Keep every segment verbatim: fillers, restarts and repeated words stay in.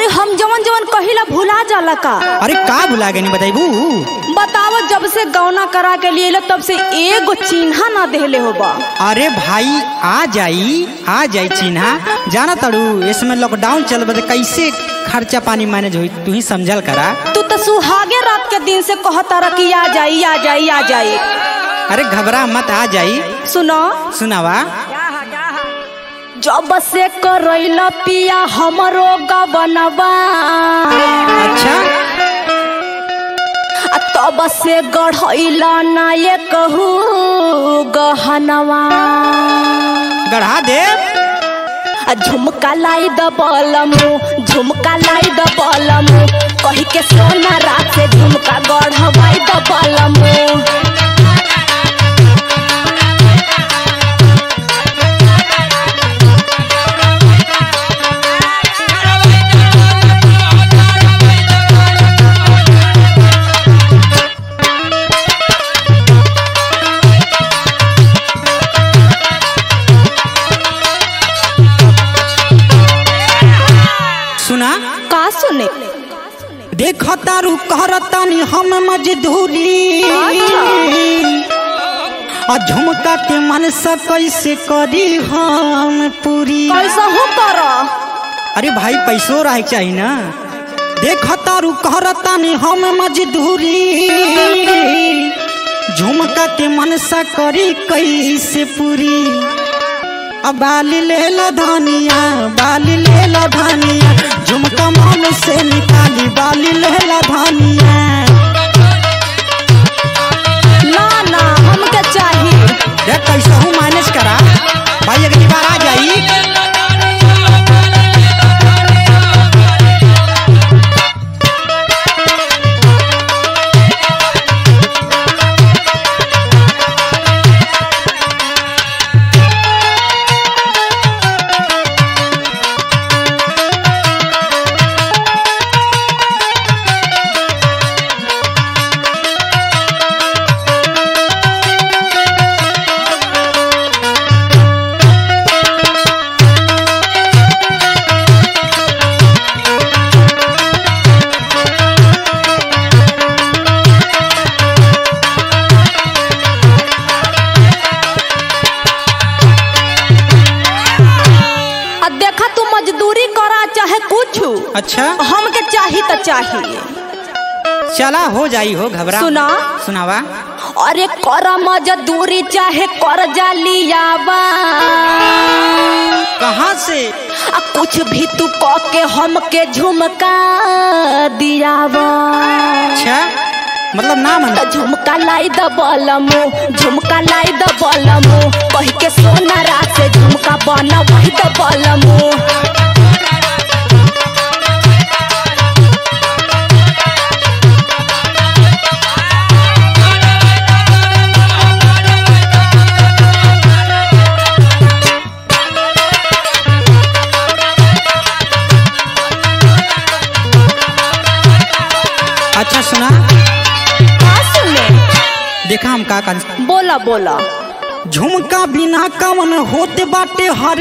अरे हम जवन जवन कहिला भुला जाला का? अरे का भुला गए नहीं बताइबू? बताओ, जब से गौना करा के लिए तब से एगो चिन्हा ना देले होबा। अरे भाई आ जाई आ जाई चिन्हा। जाना तड़ू इसमें लॉकडाउन चल बदे कैसे खर्चा पानी मैनेज हुई तू ही समझल करा। तू तो सुहागे रात के दिन से कहता रहा कि आ जाई आ जाई आ जाई। अरे घबरा मत, आ जाई। सुनो सुनावा। जब से करैला पिया हमरो गबनवा, अच्छा तब से गढ़ैला ना ये कहू गहनवा। गढ़ा दे। झुमका लाई द बलमु, झुमका लाई द बलमु, कही के सोना रात से झुमका गढ़वाई द बलमु। सुना का सुने? देखो तारू करतानी हम मजदूरी, और झुमका के मन से कैसे करी हम पूरी। कैसा हो कर? अरे भाई पैसो रहे चाहिए ना। देखो तारू करतानी हम मजदूरी, झुमका के मन से करी कैसे पूरी। अब बाली ले ला धनिया, बाली ले ला धनिया, झुमका मन से निकाली बाली ले ला धनिया। ना ना हमके चाहिए। देख कैसा हूँ मैनेज करा भाई, अगली बार आ जाई। अच्छा हमके चाहिए तो चाहिए। चला हो जाई हो, घबरा। सुना सुनावा। अरे कर मजदूरी चाहे कर जालियावा, कहाँ से आ कुछ भी तू कह के हमके झुमका दियावा। अच्छा मतलब ना मन। झुमका लाई द बलमु, झुमका लाई द बलमु, कह के सोना रात से झुमका बना वही द बलमु। अच्छा सुना। का सुने? देखा हम का कर। बोला बोला। झुमका बिना कवन होते बाटे हर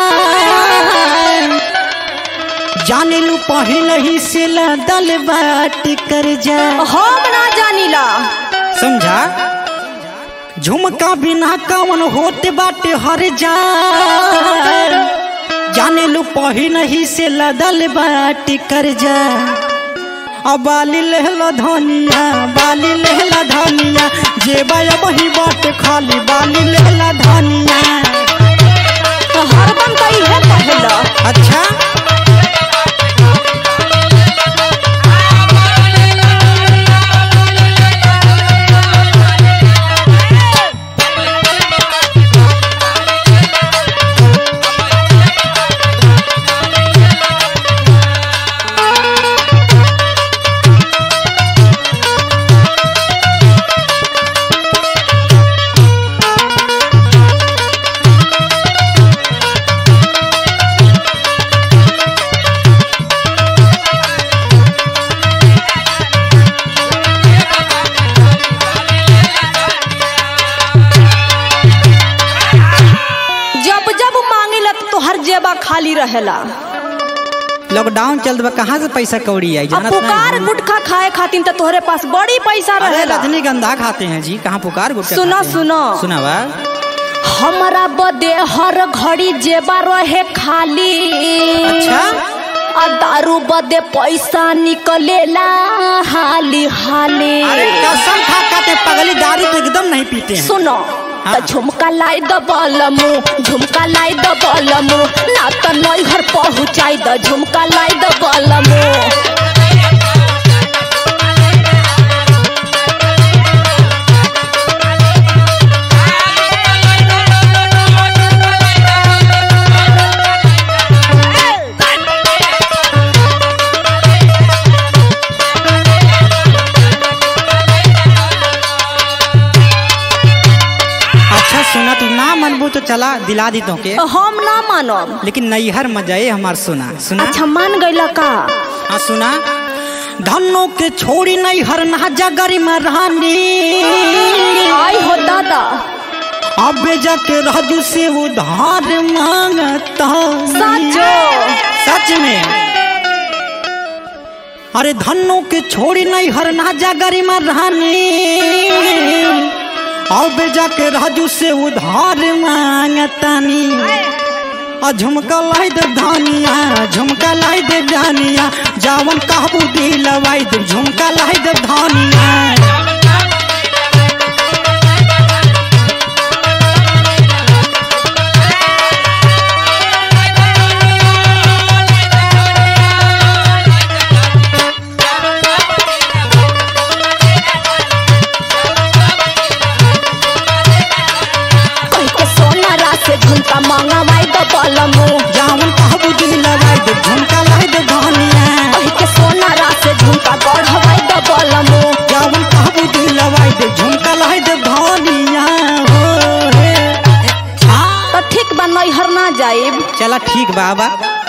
जान, जाने लू पहले ही से लदल बाट कर जा। हम ना जानिला, समझा। झुमका बिना कवन होते बाटे हर जान, जाने लू पहले ही से लदल बाट कर जा। अब बाली लेहला धनिया, बाली लेहला धनिया, जेबा वही बाट खाली बाली लेहला धनिया। तो हरदम कही है पहला। अच्छा खाली रहेला। लॉकडाउन चल बा, कहाँ से पैसा कौड़ी आई अब जानत पुकार नहीं? गुटखा खाए खातिर तो तोहरे पास बड़ी पैसा अरे रहेला। रजनीगंधा खाते हैं जी, कहाँ पुकार गुटखा सुनो, खाते हैं? सुनो। सुना बा। हमारा बदे हर घड़ी जेबा रहे खाली। अच्छा। आ दारू बदे पैसा निकलेला हाली हाली। अरे कसम खा खाते पगली, दारू तो एकदम नहीं पीते हैं। सुनो, हाँ। त झुमका लाई द बलमु, झुमका लाई द बलमु, ना त नैहर पहुँचाई द झुमका लाई द बलमु। सुना तू ना मनबू तो चला दिला दी तो के। हम ना मानब, लेकिन नैहर मजाए हमार सुना सुना। अच्छा मान गईला का? हाँ सुना। धनों के छोड़ी नैहर ना जगरी में रहनी। आई हो दादा, अब जाके राजू से उधार मांगता। सचो? सच में। अरे धनों के छोड़ी नैहर ना जगरी में रहनी। अब जाके राजू से उधार मांगतानी। आ झुमका लाई दे धानिया, झुमका लाई दे धानिया, जावन कहबू दिलवाई दे झुमका लाई दे धानिया। झुमका मंगवाई द बलमु, जावन कहबू दिलवाई दे झुमका लाई दे धानिया। कहि के सोना रात से झुमका गढ़वाई द बलमु, जावन कहबू दिलवाई दे झुमका लाई दे धानिया। हो रे। तो ठीक बा, नैहर ना जाइब। चला ठीक बाबा।